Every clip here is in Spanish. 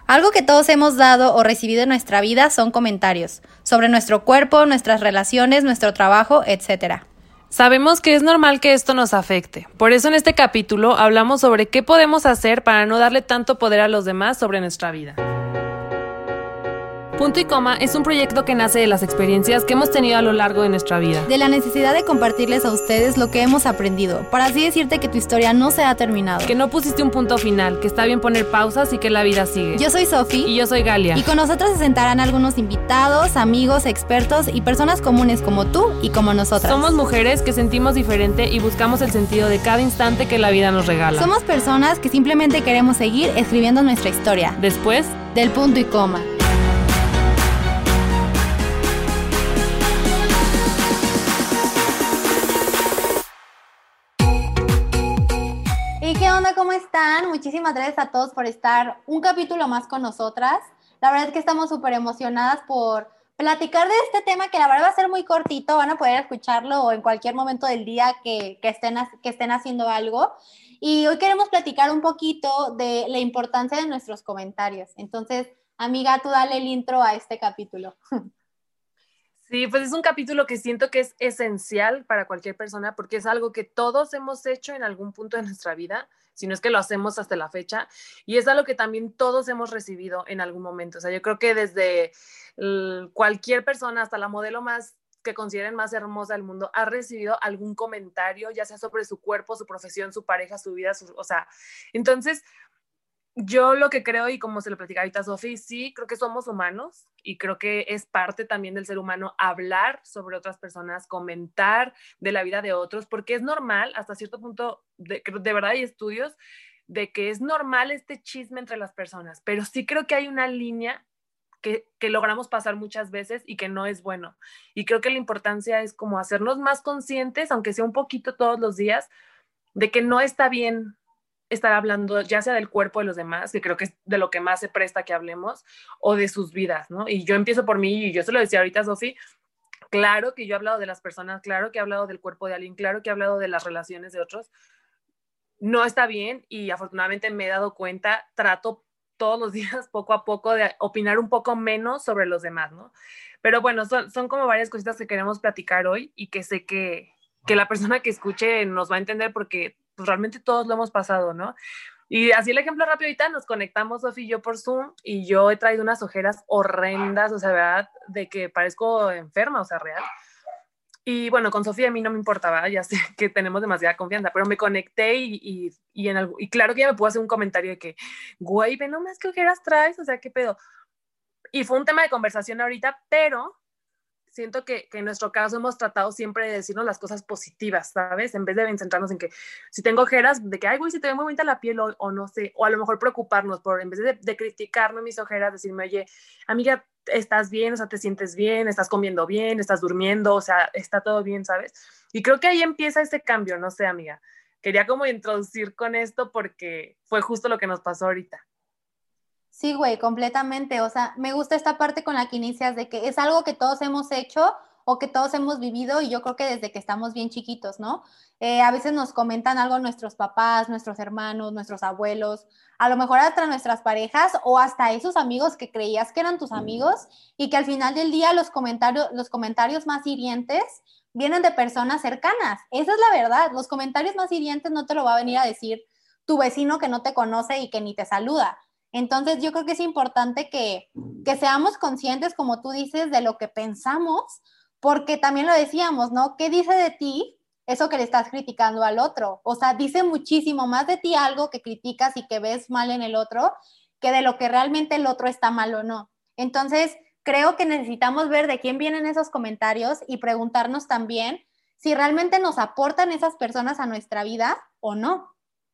Algo que todos hemos dado o recibido en nuestra vida son comentarios sobre nuestro cuerpo, nuestras relaciones, nuestro trabajo, etc. Sabemos que es normal que esto nos afecte. Por eso en este capítulo hablamos sobre qué podemos hacer para no darle tanto poder a los demás sobre nuestra vida. Punto y Coma es un proyecto que nace de las experiencias que hemos tenido a lo largo de nuestra vida. De la necesidad de compartirles a ustedes lo que hemos aprendido, para así decirte que tu historia no se ha terminado. Que no pusiste un punto final, que está bien poner pausas y que la vida sigue. Yo soy Sofi. Y yo soy Galia. Y con nosotros se sentarán algunos invitados, amigos, expertos y personas comunes como tú y como nosotras. Somos mujeres que sentimos diferente y buscamos el sentido de cada instante que la vida nos regala. Somos personas que simplemente queremos seguir escribiendo nuestra historia. Después del punto y coma. ¿Qué onda? ¿Cómo están? Muchísimas gracias a todos por estar un capítulo más con nosotras. La verdad es que estamos súper emocionadas por platicar de este tema que la verdad va a ser muy cortito. Van a poder escucharlo en cualquier momento del día que estén haciendo algo. Y hoy queremos platicar un poquito de la importancia de nuestros comentarios. Entonces, amiga, tú dale el intro a este capítulo. Sí, pues es un capítulo que siento que es esencial para cualquier persona porque es algo que todos hemos hecho en algún punto de nuestra vida, si no es que lo hacemos hasta la fecha, y es algo que también todos hemos recibido en algún momento. O sea, yo creo que desde cualquier persona, hasta la modelo más que consideren más hermosa del mundo, ha recibido algún comentario, ya sea sobre su cuerpo, su profesión, su pareja, su vida, o sea, entonces yo lo que creo, y como se lo platicaba ahorita a Sofi, sí, creo que somos humanos y creo que es parte también del ser humano hablar sobre otras personas, comentar de la vida de otros, porque es normal, hasta cierto punto, de verdad hay estudios de que es normal este chisme entre las personas, pero sí creo que hay una línea que logramos pasar muchas veces y que no es bueno. Y creo que la importancia es como hacernos más conscientes, aunque sea un poquito todos los días, de que no está bien estar hablando ya sea del cuerpo de los demás, que creo que es de lo que más se presta que hablemos, o de sus vidas, ¿no? Y yo empiezo por mí, y yo se lo decía ahorita a Sofi, claro que yo he hablado de las personas, claro que he hablado del cuerpo de alguien, claro que he hablado de las relaciones de otros, no está bien, y afortunadamente me he dado cuenta, trato todos los días, poco a poco, de opinar un poco menos sobre los demás, ¿no? Pero bueno, son como varias cositas que queremos platicar hoy, y que sé que la persona que escuche nos va a entender porque pues realmente todos lo hemos pasado, ¿no? Y así el ejemplo rápido, ahorita nos conectamos Sofi y yo por Zoom, y yo he traído unas ojeras horrendas, o sea, ¿verdad? De que parezco enferma, o sea, real. Y bueno, con Sofía a mí no me importaba, ya sé que tenemos demasiada confianza, pero me conecté y claro que ella me pudo hacer un comentario de que, güey, ve nomás qué ojeras traes, o sea, qué pedo. Y fue un tema de conversación ahorita, pero siento que en nuestro caso hemos tratado siempre de decirnos las cosas positivas, ¿sabes? En vez de centrarnos en que si tengo ojeras, de que, ay, güey, si te ve muy bonita la piel o no sé, o a lo mejor preocuparnos por, en vez de criticarme mis ojeras, decirme, oye, amiga, estás bien, o sea, te sientes bien, estás comiendo bien, estás durmiendo, o sea, está todo bien, ¿sabes? Y creo que ahí empieza ese cambio, no sé, amiga. Quería como introducir con esto porque fue justo lo que nos pasó ahorita. Sí, güey, completamente. O sea, me gusta esta parte con la que inicias de que es algo que todos hemos hecho o que todos hemos vivido, y yo creo que desde que estamos bien chiquitos, ¿no? A veces nos comentan algo nuestros papás, nuestros hermanos, nuestros abuelos, a lo mejor hasta nuestras parejas o hasta esos amigos que creías que eran tus amigos, y que al final del día los comentarios más hirientes vienen de personas cercanas. Esa es la verdad. Los comentarios más hirientes no te lo va a venir a decir tu vecino que no te conoce y que ni te saluda. Entonces yo creo que es importante que seamos conscientes, como tú dices, de lo que pensamos, porque también lo decíamos, ¿no? ¿Qué dice de ti eso que le estás criticando al otro? O sea, dice muchísimo más de ti algo que criticas y que ves mal en el otro, que de lo que realmente el otro está mal o no. Entonces, creo que necesitamos ver de quién vienen esos comentarios y preguntarnos también si realmente nos aportan esas personas a nuestra vida o no.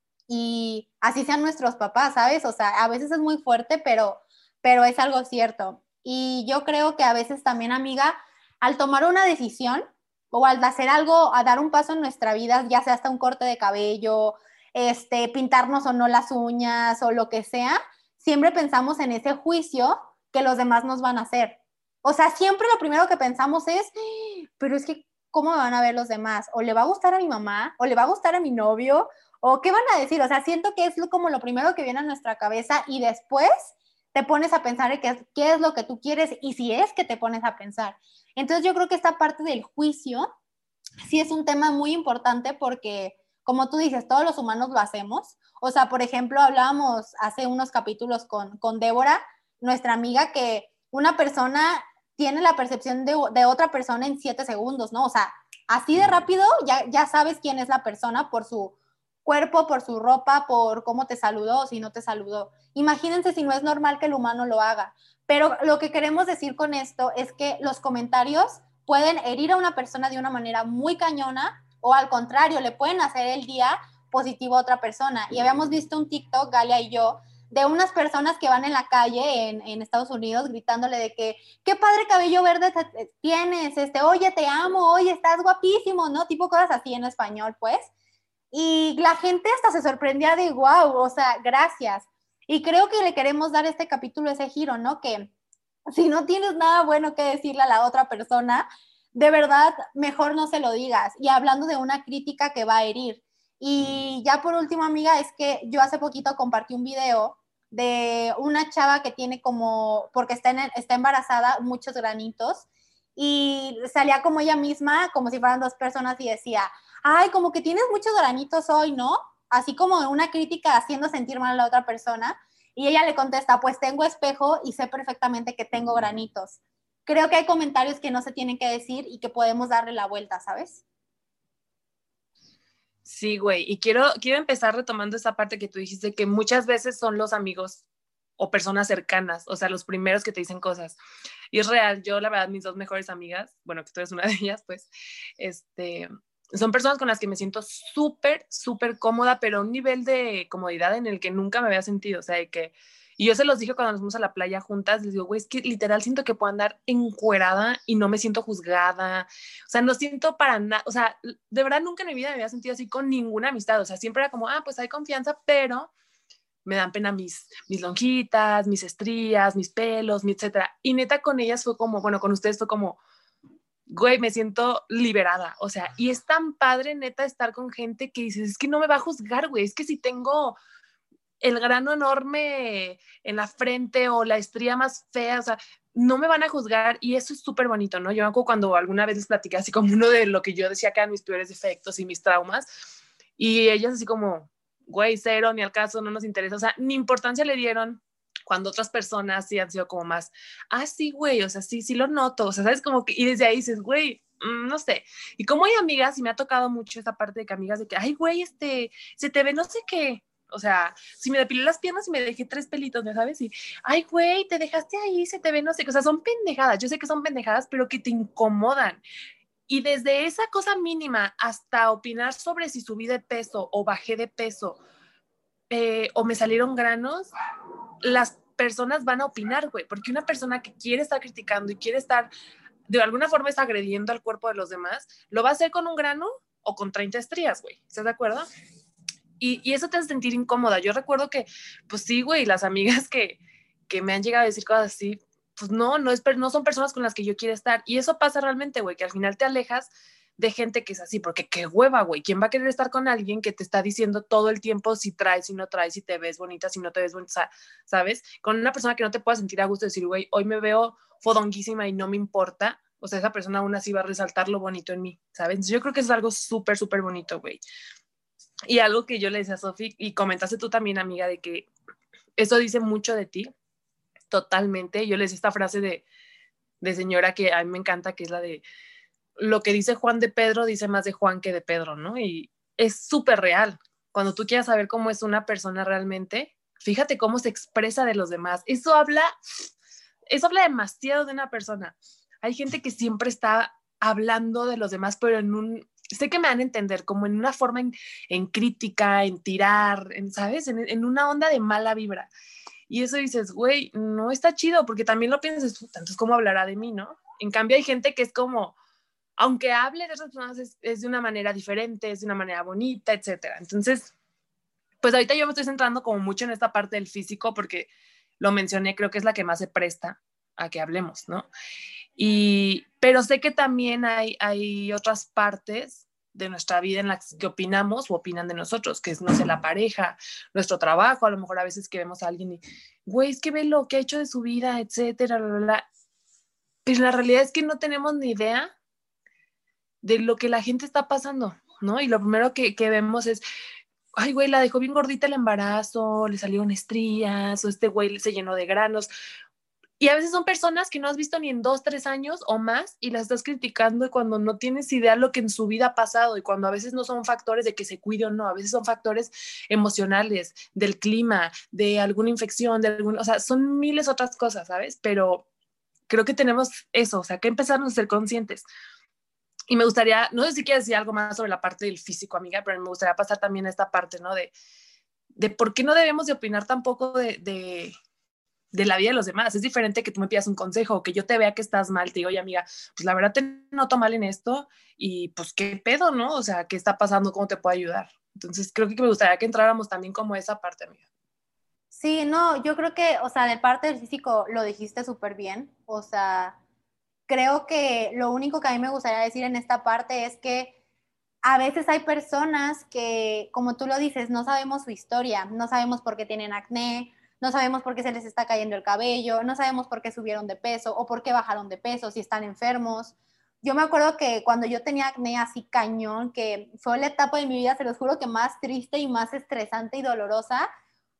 Y así sean nuestros papás, ¿sabes? O sea, a veces es muy fuerte, pero es algo cierto. Y yo creo que a veces también, amiga, al tomar una decisión o al hacer algo, a dar un paso en nuestra vida, ya sea hasta un corte de cabello, pintarnos o no las uñas o lo que sea, siempre pensamos en ese juicio que los demás nos van a hacer. O sea, siempre lo primero que pensamos es, pero es que, ¿cómo me van a ver los demás? ¿O le va a gustar a mi mamá? ¿O le va a gustar a mi novio? ¿O qué van a decir? O sea, siento que es como lo primero que viene a nuestra cabeza, y después te pones a pensar en qué es lo que tú quieres y si es que te pones a pensar. Entonces yo creo que esta parte del juicio sí es un tema muy importante porque, como tú dices, todos los humanos lo hacemos. O sea, por ejemplo, hablábamos hace unos capítulos con Débora, nuestra amiga, que una persona tiene la percepción de otra persona en 7 segundos, ¿no? O sea, así de rápido ya sabes quién es la persona por su cuerpo, por su ropa, por cómo te saludó o si no te saludó. Imagínense si no es normal que el humano lo haga. Pero lo que queremos decir con esto es que los comentarios pueden herir a una persona de una manera muy cañona o al contrario, le pueden hacer el día positivo a otra persona. Y habíamos visto un TikTok, Galia y yo, de unas personas que van en la calle en Estados Unidos gritándole de que qué padre cabello verde tienes, oye, te amo, oye, estás guapísimo, ¿no? Tipo cosas así en español, pues. Y la gente hasta se sorprendía de wow, o sea, gracias. Y creo que le queremos dar este capítulo ese giro, ¿no? Que si no tienes nada bueno que decirle a la otra persona, de verdad, mejor no se lo digas. Y hablando de una crítica que va a herir. Y ya por último, amiga, es que yo hace poquito compartí un video de una chava que tiene como, porque está embarazada, muchos granitos, y salía como ella misma, como si fueran dos personas, y decía, ay, como que tienes muchos granitos hoy, ¿no? Así como una crítica haciendo sentir mal a la otra persona. Y ella le contesta, pues tengo espejo y sé perfectamente que tengo granitos. Creo que hay comentarios que no se tienen que decir y que podemos darle la vuelta, ¿sabes? Sí, güey, y quiero empezar retomando esa parte que tú dijiste, que muchas veces son los amigos o personas cercanas, o sea, los primeros que te dicen cosas. Y es real, yo la verdad, mis dos mejores amigas, bueno, que tú eres una de ellas, pues, son personas con las que me siento súper, súper cómoda, pero a un nivel de comodidad en el que nunca me había sentido, o sea, de que, y yo se los dije cuando nos fuimos a la playa juntas, les digo, güey, es que literal siento que puedo andar encuerada y no me siento juzgada, o sea, no siento para nada, o sea, de verdad nunca en mi vida me había sentido así con ninguna amistad, o sea, siempre era como, pues hay confianza, pero me dan pena mis lonjitas, mis estrías, mis pelos, etcétera. Y neta con ellas fue como, bueno, con ustedes fue como, güey, me siento liberada. O sea, y es tan padre neta estar con gente que dices, es que no me va a juzgar, güey, es que si tengo el grano enorme en la frente o la estría más fea, o sea, no me van a juzgar y eso es súper bonito, ¿no? Yo me acuerdo cuando alguna vez les platicé así como uno de lo que yo decía que eran mis peores defectos y mis traumas y ellas así como, güey, cero, ni al caso, no nos interesa, o sea, ni importancia le dieron cuando otras personas sí han sido como más, sí, güey, o sea, sí lo noto, o sea, sabes como que, y desde ahí dices, güey, no sé, y como hay amigas, y me ha tocado mucho esta parte de que amigas de que, ay, güey, se te ve no sé qué, o sea, si me depilé las piernas y me dejé 3 pelitos, ¿me sabes? Y, ay, güey, te dejaste ahí, se te ve no sé qué, o sea, son pendejadas, yo sé que son pendejadas, pero que te incomodan, y desde esa cosa mínima hasta opinar sobre si subí de peso o bajé de peso o me salieron granos, las personas van a opinar, güey, porque una persona que quiere estar criticando y quiere estar, de alguna forma, es agrediendo al cuerpo de los demás, lo va a hacer con un grano o con 30 estrías, güey, ¿estás de acuerdo? Y eso te hace sentir incómoda. Yo recuerdo que, pues sí, güey, las amigas que me han llegado a decir cosas así, pues no son personas con las que yo quiero estar. Y eso pasa realmente, güey, que al final te alejas de gente que es así, porque qué hueva, güey. ¿Quién va a querer estar con alguien que te está diciendo todo el tiempo si traes, si no traes, si te ves bonita, si no te ves bonita, ¿sabes? Con una persona que no te pueda sentir a gusto decir, güey, hoy me veo fodonguísima y no me importa. O sea, esa persona aún así va a resaltar lo bonito en mí, ¿sabes? Entonces, yo creo que es algo súper, súper bonito, güey. Y algo que yo le decía a Sofi, y comentaste tú también, amiga, de que eso dice mucho de ti, totalmente. Yo le decía esta frase de señora que a mí me encanta, que es la de lo que dice Juan de Pedro dice más de Juan que de Pedro, ¿no? Y es súper real. Cuando tú quieras saber cómo es una persona realmente, fíjate cómo se expresa de los demás. Eso habla demasiado de una persona. Hay gente que siempre está hablando de los demás, pero sé que me van a entender, como en una forma en crítica, en tirar, ¿sabes? En una onda de mala vibra. Y eso dices, güey, no está chido, porque también lo piensas, tanto es como hablará de mí, ¿no? En cambio hay gente que es como, aunque hable de otras personas, es de una manera diferente, es de una manera bonita, etcétera. Entonces, pues ahorita yo me estoy centrando como mucho en esta parte del físico, porque lo mencioné, creo que es la que más se presta a que hablemos, ¿no? Pero sé que también hay otras partes de nuestra vida en las que opinamos o opinan de nosotros, que es, no sé, la pareja, nuestro trabajo, a lo mejor a veces que vemos a alguien y, güey, es que ve lo que ha hecho de su vida, etcétera, bla, bla, bla. Pero la realidad es que no tenemos ni idea de lo que la gente está pasando, ¿no? Y lo primero que vemos es, ay, güey, la dejó bien gordita el embarazo, le salieron estrías, o este güey se llenó de granos. Y a veces son personas que no has visto ni en 2, 3 años o más y las estás criticando y cuando no tienes idea de lo que en su vida ha pasado y cuando a veces no son factores de que se cuide o no, a veces son factores emocionales, del clima, de alguna infección, o sea, son miles otras cosas, ¿sabes? Pero creo que tenemos eso, o sea, que empezarnos a ser conscientes. Y me gustaría, no sé si quieres decir algo más sobre la parte del físico, amiga, pero me gustaría pasar también a esta parte, ¿no? De por qué no debemos de opinar tampoco de la vida de los demás. Es diferente que tú me pidas un consejo o que yo te vea que estás mal, te digo, oye, amiga, pues la verdad te noto mal en esto y pues qué pedo, ¿no? O sea, ¿qué está pasando? ¿Cómo te puedo ayudar? Entonces creo que me gustaría que entráramos también como esa parte, amiga. Sí, no, yo creo que, o sea, de parte del físico lo dijiste súper bien. O sea, creo que lo único que a mí me gustaría decir en esta parte es que a veces hay personas que, como tú lo dices, no sabemos su historia, no sabemos por qué tienen acné, no sabemos por qué se les está cayendo el cabello, no sabemos por qué subieron de peso o por qué bajaron de peso, si están enfermos. Yo me acuerdo que cuando yo tenía acné así cañón, que fue la etapa de mi vida, se los juro que más triste y más estresante y dolorosa,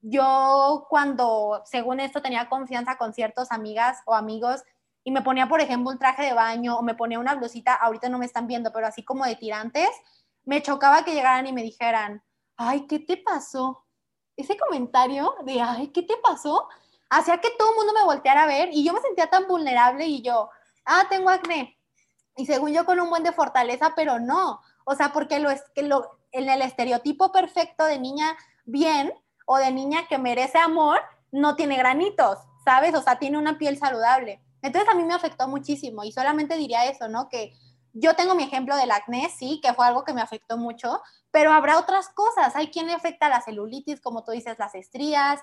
yo cuando, según esto, tenía confianza con ciertas amigas o amigos y me ponía, por ejemplo, un traje de baño o me ponía una blusita, ahorita no me están viendo, pero así como de tirantes, me chocaba que llegaran y me dijeran, ay, ¿qué te pasó? Ese comentario de, ay, ¿qué te pasó? Hacía que todo el mundo me volteara a ver y yo me sentía tan vulnerable y yo, tengo acné. Y según yo con un buen de fortaleza, pero no. O sea, porque en el estereotipo perfecto de niña bien o de niña que merece amor, no tiene granitos, ¿sabes? O sea, tiene una piel saludable. Entonces a mí me afectó muchísimo y solamente diría eso, ¿no? Que yo tengo mi ejemplo del acné, sí, que fue algo que me afectó mucho, pero habrá otras cosas. Hay quien le afecta la celulitis, como tú dices, las estrías.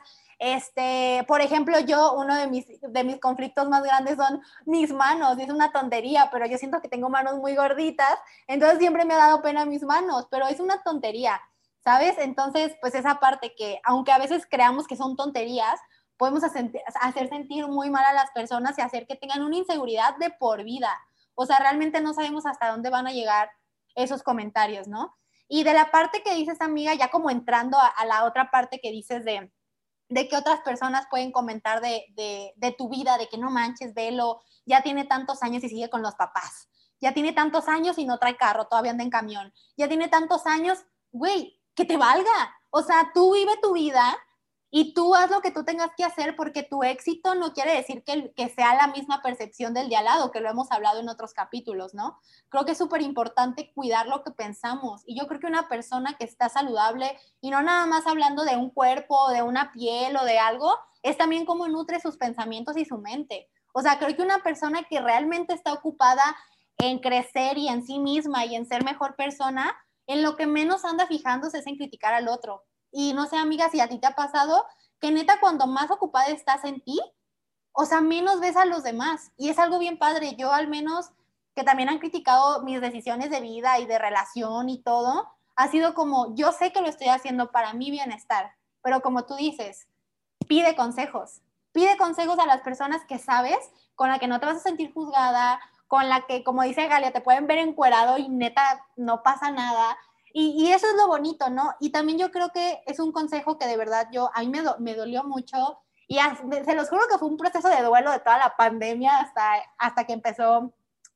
Por ejemplo, yo, uno de mis conflictos más grandes son mis manos. Es una tontería, pero yo siento que tengo manos muy gorditas, entonces siempre me ha dado pena mis manos, pero es una tontería, ¿sabes? Entonces, pues esa parte que, aunque a veces creamos que son tonterías, podemos hacer sentir muy mal a las personas y hacer que tengan una inseguridad de por vida. O sea, realmente no sabemos hasta dónde van a llegar esos comentarios, ¿no? Y de la parte que dices, amiga, ya como entrando a la otra parte que dices de que otras personas pueden comentar de tu vida, de que no manches, velo, ya tiene tantos años y sigue con los papás, ya tiene tantos años y no trae carro, todavía anda en camión, ya tiene tantos años, güey, que te valga. O sea, tú vive tu vida y tú haz lo que tú tengas que hacer porque tu éxito no quiere decir que sea la misma percepción del de al lado, que lo hemos hablado en otros capítulos, ¿no? Creo que es súper importante cuidar lo que pensamos y yo creo que una persona que está saludable y no nada más hablando de un cuerpo, de una piel o de algo, es también cómo nutre sus pensamientos y su mente. O sea, creo que una persona que realmente está ocupada en crecer y en sí misma y en ser mejor persona, en lo que menos anda fijándose es en criticar al otro. Y no sé, amiga, si a ti te ha pasado que neta cuando más ocupada estás en ti, o sea, menos ves a los demás. Y es algo bien padre. Yo al menos, que también han criticado mis decisiones de vida y de relación y todo, ha sido como, yo sé que lo estoy haciendo para mi bienestar, pero como tú dices, pide consejos. Pide consejos a las personas que sabes, con la que no te vas a sentir juzgada, con la que, como dice Galia, te pueden ver encuerado y neta no pasa nada. Y eso es lo bonito, ¿no? Y también yo creo que es un consejo que de verdad a mí me dolió mucho y se los juro que fue un proceso de duelo de toda la pandemia hasta que empezó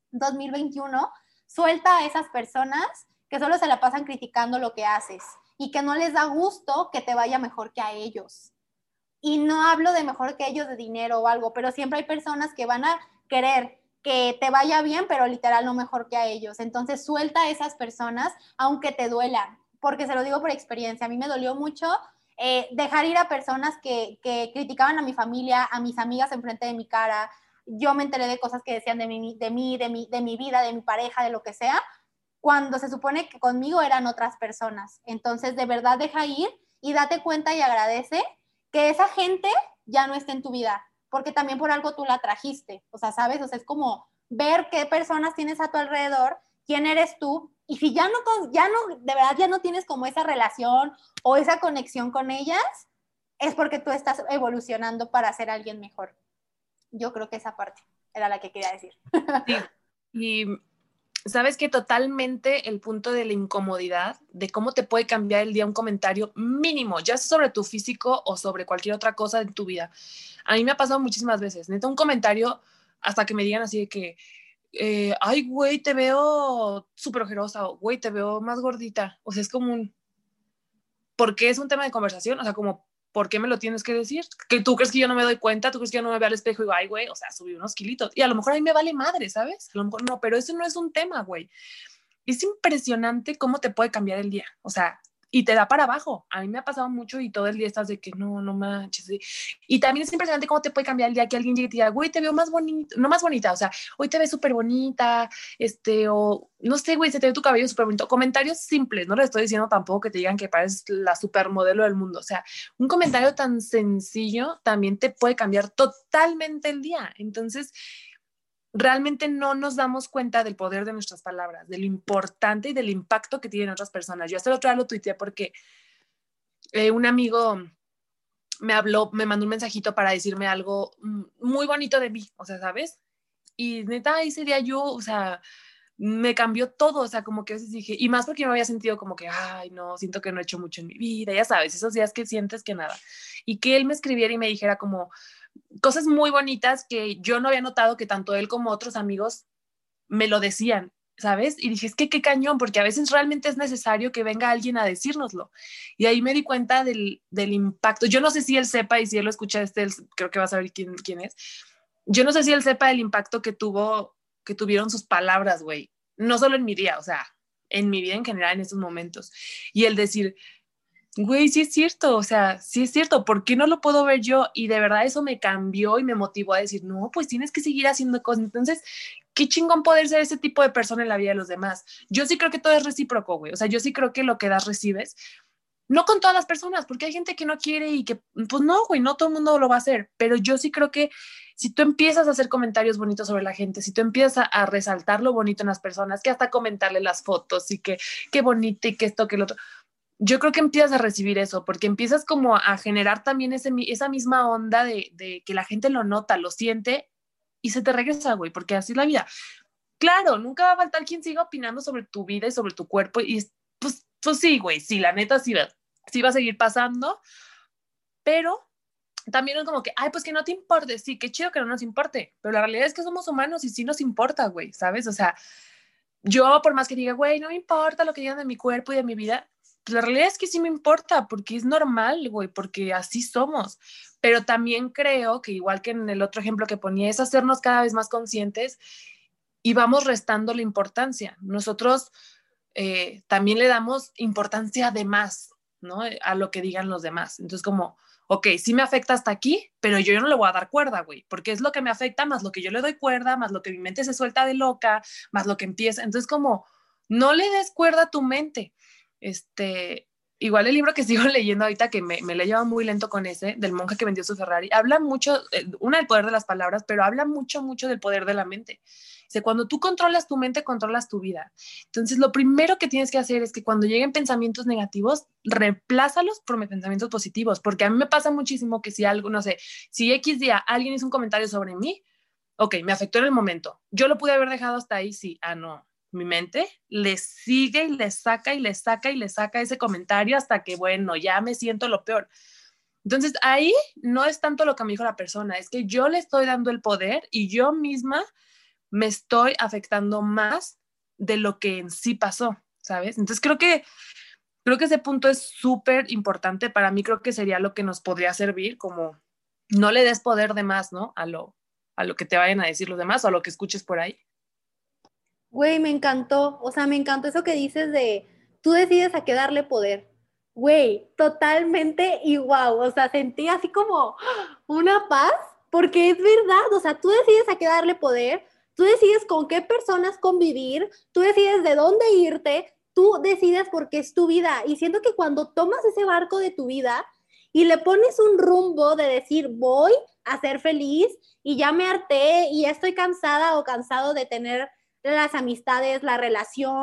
2021. Suelta a esas personas que solo se la pasan criticando lo que haces y que no les da gusto que te vaya mejor que a ellos. Y no hablo de mejor que ellos de dinero o algo, pero siempre hay personas que van a querer que te vaya bien, pero literal no mejor que a ellos. Entonces suelta a esas personas, aunque te duelan, porque se lo digo por experiencia. A mí me dolió mucho dejar ir a personas que criticaban a mi familia, a mis amigas enfrente de mi cara. Yo me enteré de cosas que decían de mi vida, de mi pareja, de lo que sea, cuando se supone que conmigo eran otras personas. Entonces, de verdad, deja ir y date cuenta y agradece que esa gente ya no esté en tu vida, porque también por algo tú la trajiste. O sea, ¿sabes? O sea, es como ver qué personas tienes a tu alrededor, quién eres tú Y si de verdad ya no tienes como esa relación o esa conexión con ellas, es porque tú estás evolucionando para ser alguien mejor. Yo creo que esa parte era la que quería decir. Sí, y sabes que totalmente el punto de la incomodidad, de cómo te puede cambiar el día un comentario mínimo, ya sea sobre tu físico o sobre cualquier otra cosa en tu vida. A mí me ha pasado muchísimas veces, neta, un comentario hasta que me digan así de que, ay, güey, te veo súper ojerosa, o güey, te veo más gordita. O sea, es como un, ¿por qué es un tema de conversación? O sea, como, ¿por qué me lo tienes que decir? ¿Que tú crees que yo no me doy cuenta? ¿Tú crees que yo no me veo al espejo y digo, ay, güey, o sea, subí unos kilitos? Y a lo mejor a mí me vale madre, ¿sabes? A lo mejor no, pero eso no es un tema, güey. Es impresionante cómo te puede cambiar el día. O sea, y te da para abajo. A mí me ha pasado mucho y todo el día estás de que no, no manches. Y también es impresionante cómo te puede cambiar el día que alguien llegue y te diga, güey, te veo más bonita, no más bonita, o sea, hoy te ves súper bonita, o no sé, güey, se te ve tu cabello súper bonito. Comentarios simples, no le estoy diciendo tampoco que te digan que pareces la supermodelo del mundo. O sea, un comentario tan sencillo también te puede cambiar totalmente el día. Entonces, realmente no nos damos cuenta del poder de nuestras palabras, de lo importante y del impacto que tienen otras personas. Yo hasta el otro día lo tuiteé porque un amigo me habló, me mandó un mensajito para decirme algo muy bonito de mí, o sea, ¿sabes? Y neta, ese día yo, o sea, me cambió todo, o sea, como que a veces dije, y más porque me había sentido como que, ay, no, siento que no he hecho mucho en mi vida, ya sabes, esos días que sientes que nada. Y que él me escribiera y me dijera como cosas muy bonitas que yo no había notado que tanto él como otros amigos me lo decían, ¿sabes? Y dije, es que qué cañón, porque a veces realmente es necesario que venga alguien a decírnoslo. Y ahí me di cuenta del impacto. Yo no sé si él sepa, y si él lo escucha, él, creo que va a saber quién es. Yo no sé si él sepa el impacto que tuvieron sus palabras, güey. No solo en mi día, o sea, en mi vida en general en estos momentos. Y el decir, güey, sí es cierto, o sea, sí es cierto, ¿por qué no lo puedo ver yo? Y de verdad eso me cambió y me motivó a decir, no, pues tienes que seguir haciendo cosas. Entonces, qué chingón poder ser ese tipo de persona en la vida de los demás. Yo sí creo que todo es recíproco, güey. O sea, yo sí creo que lo que das, recibes. No con todas las personas, porque hay gente que no quiere y que, pues no, güey, no todo el mundo lo va a hacer. Pero yo sí creo que si tú empiezas a hacer comentarios bonitos sobre la gente, si tú empiezas a resaltar lo bonito en las personas, que hasta comentarle las fotos y que qué bonito y que esto, que lo otro, yo creo que empiezas a recibir eso, porque empiezas como a generar también esa misma onda de que la gente lo nota, lo siente y se te regresa, güey, porque así es la vida. Claro, nunca va a faltar quien siga opinando sobre tu vida y sobre tu cuerpo y pues sí, güey, sí, la neta sí va a seguir pasando, pero también es como que, ay, pues que no te importe, sí, qué chido que no nos importe, pero la realidad es que somos humanos y sí nos importa, güey, ¿sabes? O sea, yo por más que diga, güey, no me importa lo que digan de mi cuerpo y de mi vida, pues la realidad es que sí me importa, porque es normal, güey, porque así somos. Pero también creo que igual que en el otro ejemplo que ponía, es hacernos cada vez más conscientes y vamos restando la importancia. Nosotros también le damos importancia de más, ¿no? A lo que digan los demás. Entonces, como, ok, sí me afecta hasta aquí, pero yo no le voy a dar cuerda, güey, porque es lo que me afecta, más lo que yo le doy cuerda, más lo que mi mente se suelta de loca, más lo que empieza. Entonces, como, no le des cuerda a tu mente. Este, igual el libro que sigo leyendo ahorita, que me le lleva muy lento con ese, del monje que vendió su Ferrari, habla mucho, una del poder de las palabras, pero habla mucho, mucho del poder de la mente. Dice, cuando tú controlas tu mente, controlas tu vida. Entonces, lo primero que tienes que hacer es que cuando lleguen pensamientos negativos, reemplázalos por pensamientos positivos, porque a mí me pasa muchísimo que si algo, no sé, si X día alguien hizo un comentario sobre mí, ok, me afectó en el momento. Yo lo pude haber dejado hasta ahí, sí. Ah, no. Mi mente le sigue y le saca y le saca y le saca ese comentario hasta que, bueno, ya me siento lo peor. Entonces, ahí no es tanto lo que me dijo la persona, es que yo le estoy dando el poder y yo misma me estoy afectando más de lo que en sí pasó, ¿sabes? Entonces, creo que ese punto es súper importante. Para mí creo que sería lo que nos podría servir, como no le des poder de más, ¿no? A lo que te vayan a decir los demás o a lo que escuches por ahí. Güey, me encantó, o sea, me encantó eso que dices de tú decides a qué darle poder. Güey, totalmente igual, o sea, sentí así como una paz, porque es verdad, o sea, tú decides a qué darle poder, tú decides con qué personas convivir, tú decides de dónde irte, tú decides porque es tu vida. Y siento que cuando tomas ese barco de tu vida y le pones un rumbo de decir, voy a ser feliz y ya me harté y ya estoy cansada o cansado de tener las amistades, la relación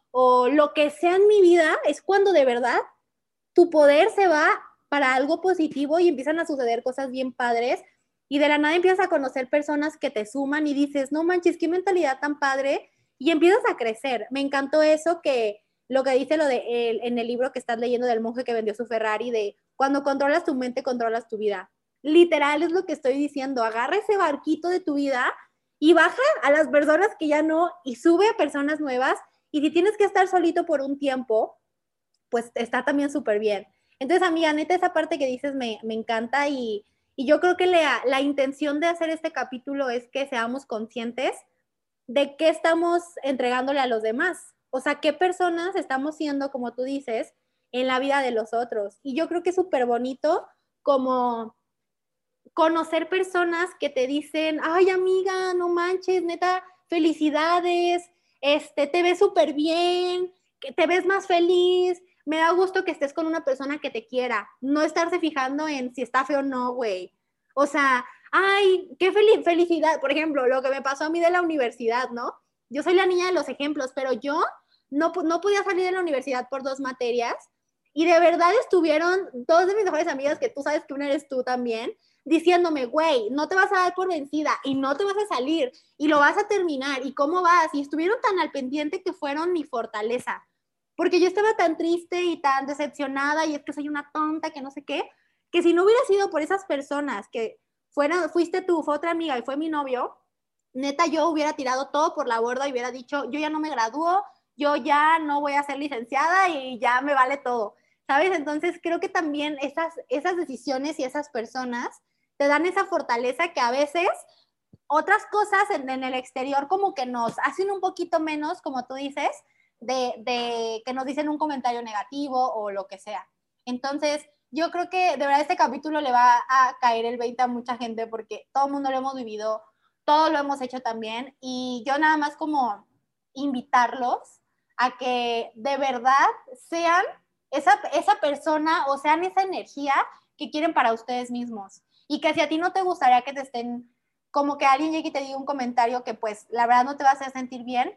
o lo que sea en mi vida, es cuando de verdad tu poder se va para algo positivo y empiezan a suceder cosas bien padres y de la nada empiezas a conocer personas que te suman y dices, no manches, qué mentalidad tan padre y empiezas a crecer. Me encantó eso que lo que dice en el libro que estás leyendo del monje que vendió su Ferrari, de cuando controlas tu mente, controlas tu vida. Literal es lo que estoy diciendo, agarra ese barquito de tu vida y baja a las personas que ya no y sube a personas nuevas y si tienes que estar solito por un tiempo, pues está también súper bien. Entonces, amiga, neta, esa parte que dices me encanta y yo creo que la intención de hacer este capítulo es que seamos conscientes de qué estamos entregándole a los demás. O sea, qué personas estamos siendo, como tú dices, en la vida de los otros. Y yo creo que es súper bonito como conocer personas que te dicen, ay amiga, no manches, neta, felicidades, te ves súper bien, que te ves más feliz, me da gusto que estés con una persona que te quiera, no estarse fijando en si está feo o no, güey. O sea, ay, qué felicidad, por ejemplo, lo que me pasó a mí de la universidad, ¿no? Yo soy la niña de los ejemplos, pero yo no podía salir de la universidad por 2 materias y de verdad estuvieron dos de mis mejores amigas, que tú sabes que una eres tú también, diciéndome, güey, no te vas a dar por vencida y no te vas a salir y lo vas a terminar y cómo vas. Y estuvieron tan al pendiente que fueron mi fortaleza. Porque yo estaba tan triste y tan decepcionada y es que soy una tonta, que no sé qué, que si no hubiera sido por esas personas que fuiste tú, fue otra amiga y fue mi novio, neta yo hubiera tirado todo por la borda y hubiera dicho, yo ya no me gradúo, yo ya no voy a ser licenciada y ya me vale todo. ¿Sabes? Entonces creo que también esas decisiones y esas personas te dan esa fortaleza que a veces otras cosas en el exterior como que nos hacen un poquito menos, como tú dices, de que nos dicen un comentario negativo o lo que sea. Entonces, yo creo que de verdad este capítulo le va a caer el 20 a mucha gente porque todo el mundo lo hemos vivido, todo lo hemos hecho también y yo nada más como invitarlos a que de verdad sean esa persona o sean esa energía que quieren para ustedes mismos. Y que si a ti no te gustaría que te estén, como que alguien llegue y te diga un comentario que pues la verdad no te va a hacer sentir bien,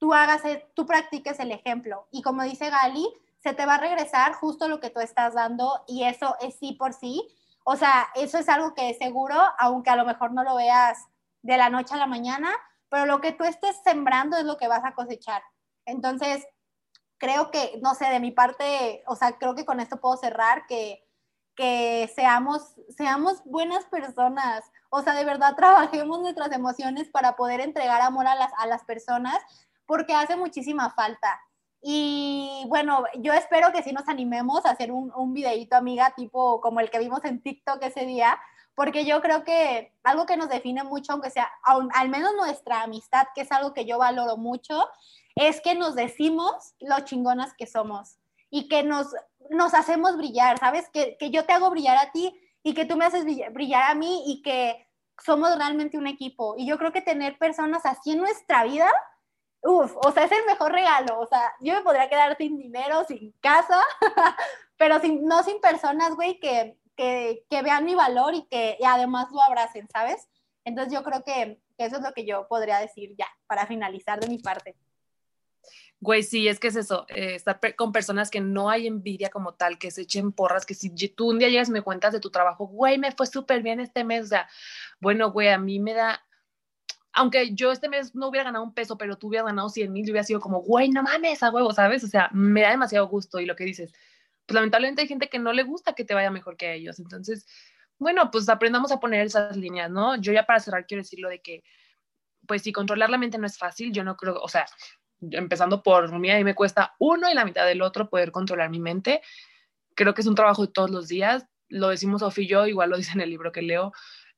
tú practiques el ejemplo. Y como dice Gali, se te va a regresar justo lo que tú estás dando y eso es sí por sí. O sea, eso es algo que es seguro, aunque a lo mejor no lo veas de la noche a la mañana, pero lo que tú estés sembrando es lo que vas a cosechar. Entonces, creo que, no sé, de mi parte, o sea, creo que con esto puedo cerrar que seamos buenas personas. O sea, de verdad trabajemos nuestras emociones para poder entregar amor a las personas, porque hace muchísima falta. Y bueno, yo espero que sí nos animemos a hacer un videíto, amiga, tipo como el que vimos en TikTok ese día, porque yo creo que algo que nos define mucho, aunque sea, al menos nuestra amistad, que es algo que yo valoro mucho, es que nos decimos lo chingonas que somos y que nos hacemos brillar, ¿sabes? Que yo te hago brillar a ti y que tú me haces brillar a mí y que somos realmente un equipo. Y yo creo que tener personas así en nuestra vida, uff, o sea, es el mejor regalo. O sea, yo me podría quedar sin dinero, sin casa, pero no sin personas, güey, que vean mi valor y además lo abracen, ¿sabes? Entonces yo creo que eso es lo que yo podría decir ya, para finalizar de mi parte. Güey, sí, es que es eso, estar con personas que no hay envidia como tal, que se echen porras, que si tú un día llegas y me cuentas de tu trabajo, güey, me fue súper bien este mes, o sea, bueno, güey, a mí me da, aunque yo este mes no hubiera ganado un peso, pero tú hubieras ganado 100,000, yo hubiera sido como, güey, no mames, a huevo, ¿sabes? O sea, me da demasiado gusto y lo que dices, pues lamentablemente hay gente que no le gusta que te vaya mejor que a ellos, entonces, bueno, pues aprendamos a poner esas líneas, ¿no? Yo ya para cerrar quiero decirlo de que, pues si controlar la mente no es fácil, yo no creo, o sea, empezando por mí, a mí me cuesta uno y la mitad del otro poder controlar mi mente. Creo que es un trabajo de todos los días. Lo decimos Sofía y yo, igual lo dice en el libro que leo.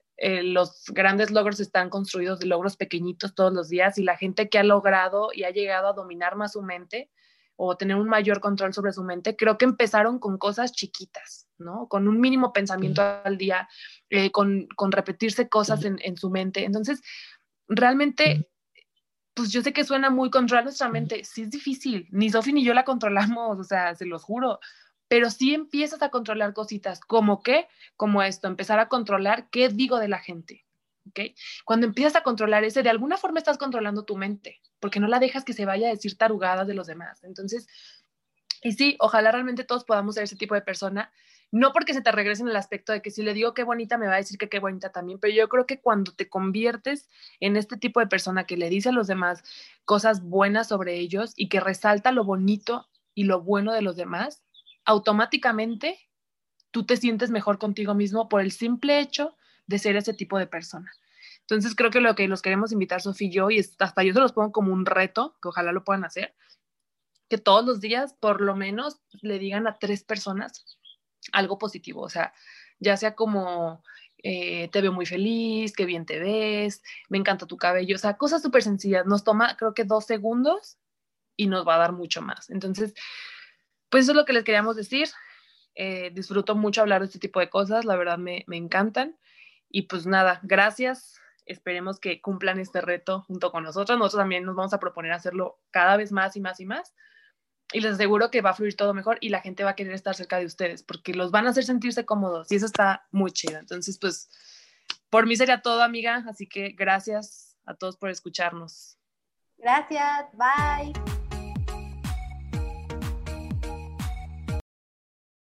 Los grandes logros están construidos de logros pequeñitos todos los días y la gente que ha logrado y ha llegado a dominar más su mente o tener un mayor control sobre su mente, creo que empezaron con cosas chiquitas, ¿no? Con un mínimo pensamiento al día, con repetirse cosas en su mente. Entonces, realmente pues yo sé que suena muy controlar nuestra mente, sí es difícil, ni Sofi ni yo la controlamos, o sea, se los juro, pero sí empiezas a controlar cositas, como qué, como esto, empezar a controlar qué digo de la gente, ¿ok? Cuando empiezas a controlar ese, de alguna forma estás controlando tu mente, porque no la dejas que se vaya a decir tarugadas de los demás. Entonces, y sí, ojalá realmente todos podamos ser ese tipo de persona, no porque se te regrese en el aspecto de que si le digo qué bonita, me va a decir que qué bonita también, pero yo creo que cuando te conviertes en este tipo de persona que le dice a los demás cosas buenas sobre ellos y que resalta lo bonito y lo bueno de los demás, automáticamente tú te sientes mejor contigo mismo por el simple hecho de ser ese tipo de persona. Entonces creo que lo que los queremos invitar Sofía y yo, y hasta yo se los pongo como un reto, que ojalá lo puedan hacer, que todos los días por lo menos le digan a 3 personas algo positivo, o sea, ya sea como te veo muy feliz, qué bien te ves, me encanta tu cabello, o sea, cosas súper sencillas, nos toma creo que 2 segundos y nos va a dar mucho más. Entonces, pues eso es lo que les queríamos decir. Disfruto mucho hablar de este tipo de cosas, la verdad me encantan. Y pues nada, gracias. Esperemos que cumplan este reto junto con nosotros. Nosotros también nos vamos a proponer hacerlo cada vez más y más y más. Y les aseguro que va a fluir todo mejor y la gente va a querer estar cerca de ustedes porque los van a hacer sentirse cómodos y eso está muy chido. Entonces, pues, por mí sería todo, amiga. Así que gracias a todos por escucharnos. Gracias, bye.